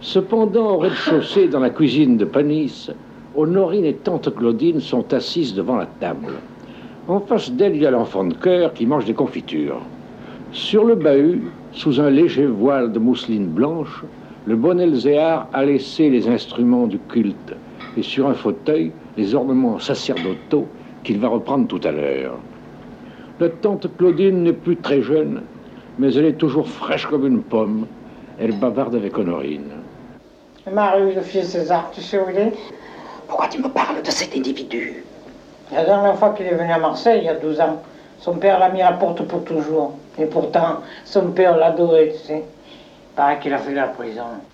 Cependant, au rez-de-chaussée, dans la cuisine de Panis, Honorine et tante Claudine sont assises devant la table. En face d'elle, il y a l'enfant de chœur qui mange des confitures. Sur le bahut, sous un léger voile de mousseline blanche, le bon Elzéar a laissé les instruments du culte et sur un fauteuil, les ornements sacerdotaux qu'il va reprendre tout à l'heure. La tante Claudine n'est plus très jeune, mais elle est toujours fraîche comme une pomme. Elle bavarde avec Honorine. Marie, le fils César, tu sais où il est? Pourquoi tu me parles de cet individu? La dernière fois qu'il est venu à Marseille, il y a 12 ans, son père l'a mis à la porte pour toujours. Et pourtant, son père l'adorait, tu sais. Il paraît qu'il a fait la prison.